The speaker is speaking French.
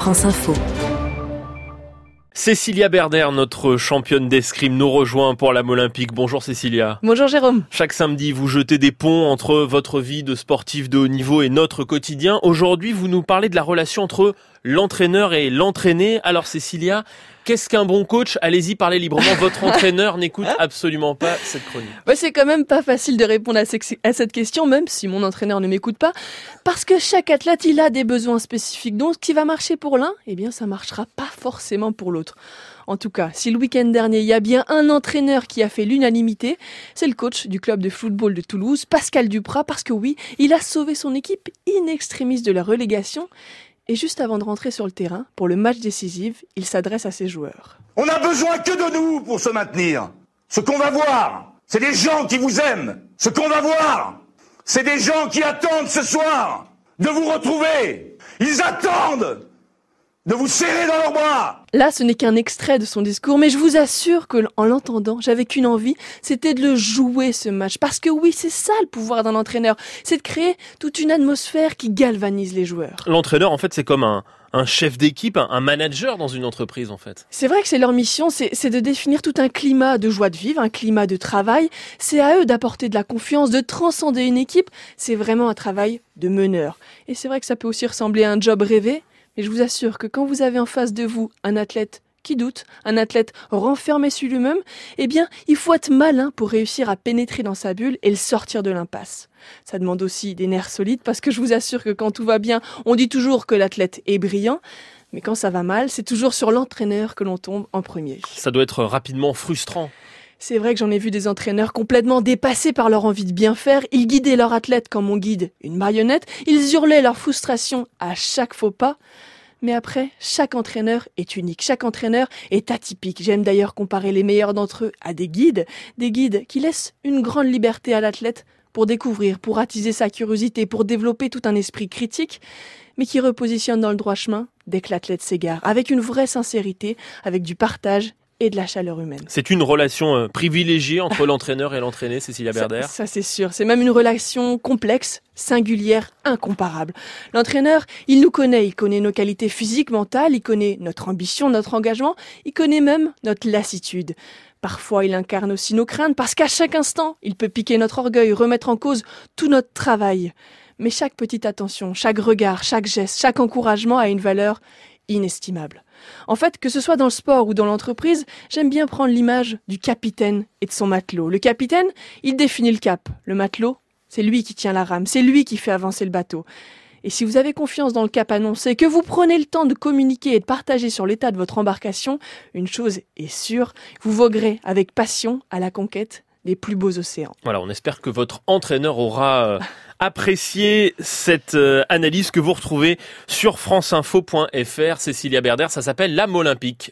France Info. Cécilia Berder, notre championne d'escrime, nous rejoint pour l'âme olympique. Bonjour Cécilia. Bonjour Jérôme. Chaque samedi, vous jetez des ponts entre votre vie de sportif de haut niveau et notre quotidien. Aujourd'hui, vous nous parlez de la relation entre l'entraîneur et l'entraîné. Alors Cécilia, qu'est-ce qu'un bon coach ? Allez-y, parlez librement. Votre entraîneur n'écoute absolument pas cette chronique. C'est quand même pas facile de répondre à cette question, même si mon entraîneur ne m'écoute pas. Parce que chaque athlète, il a des besoins spécifiques. Donc, ce qui va marcher pour l'un, ça marchera pas forcément pour l'autre. En tout cas, si le week-end dernier, il y a bien un entraîneur qui a fait l'unanimité, c'est le coach du club de football de Toulouse, Pascal Duprat, parce que oui, il a sauvé son équipe in extremis de la relégation. Et juste avant de rentrer sur le terrain, pour le match décisif, il s'adresse à ses joueurs. On n'a besoin que de nous pour se maintenir. Ce qu'on va voir, c'est des gens qui vous aiment. Ce qu'on va voir, c'est des gens qui attendent ce soir de vous retrouver. Ils attendent de vous serrer dans leurs bras. Là, ce n'est qu'un extrait de son discours, mais je vous assure que, en l'entendant, j'avais qu'une envie, c'était de le jouer ce match. Parce que oui, c'est ça le pouvoir d'un entraîneur, c'est de créer toute une atmosphère qui galvanise les joueurs. L'entraîneur, en fait, c'est comme un chef d'équipe, un manager dans une entreprise, en fait. C'est vrai que c'est leur mission, c'est de définir tout un climat de joie de vivre, un climat de travail. C'est à eux d'apporter de la confiance, de transcender une équipe. C'est vraiment un travail de meneur. Et c'est vrai que ça peut aussi ressembler à un job rêvé. Mais je vous assure que quand vous avez en face de vous un athlète qui doute, un athlète renfermé sur lui-même, il faut être malin pour réussir à pénétrer dans sa bulle et le sortir de l'impasse. Ça demande aussi des nerfs solides parce que je vous assure que quand tout va bien, on dit toujours que l'athlète est brillant. Mais quand ça va mal, c'est toujours sur l'entraîneur que l'on tombe en premier. Ça doit être rapidement frustrant. C'est vrai que j'en ai vu des entraîneurs complètement dépassés par leur envie de bien faire. Ils guidaient leur athlète comme on guide une marionnette. Ils hurlaient leur frustration à chaque faux pas. Mais après, chaque entraîneur est unique. Chaque entraîneur est atypique. J'aime d'ailleurs comparer les meilleurs d'entre eux à des guides qui laissent une grande liberté à l'athlète pour découvrir, pour attiser sa curiosité, pour développer tout un esprit critique, mais qui repositionnent dans le droit chemin dès que l'athlète s'égare, avec une vraie sincérité, avec du partage et de la chaleur humaine. C'est une relation privilégiée entre l'entraîneur et l'entraîné, Cécilia Berder. Ça c'est sûr. C'est même une relation complexe, singulière, incomparable. L'entraîneur, il nous connaît. Il connaît nos qualités physiques, mentales. Il connaît notre ambition, notre engagement. Il connaît même notre lassitude. Parfois, il incarne aussi nos craintes parce qu'à chaque instant, il peut piquer notre orgueil, remettre en cause tout notre travail. Mais chaque petite attention, chaque regard, chaque geste, chaque encouragement a une valeur inestimable. En fait, que ce soit dans le sport ou dans l'entreprise, j'aime bien prendre l'image du capitaine et de son matelot. Le capitaine, il définit le cap. Le matelot, c'est lui qui tient la rame, c'est lui qui fait avancer le bateau. Et si vous avez confiance dans le cap annoncé, que vous prenez le temps de communiquer et de partager sur l'état de votre embarcation, une chose est sûre, vous voguerez avec passion à la conquête des plus beaux océans. Voilà, on espère que votre entraîneur aura apprécié cette analyse que vous retrouvez sur franceinfo.fr. Cécilia Berder, ça s'appelle l'âme olympique.